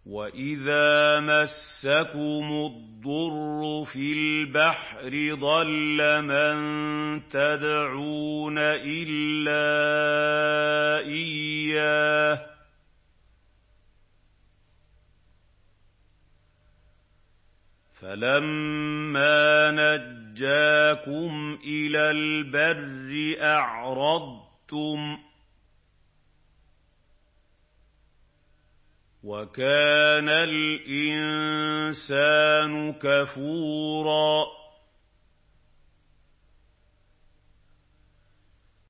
وَإِذَا مَسَّكُمُ الضُّرُّ فِي الْبَحْرِ ضَلَّ مَن تَدْعُونَ إِلَّا إِيَّاهُ ۖ فَلَمَّا نَجَّاكُمْ إِلَى الْبَرِّ أَعْرَضْتُمْ ۚ وَكَانَ الْإِنسَانُ كَفُورًا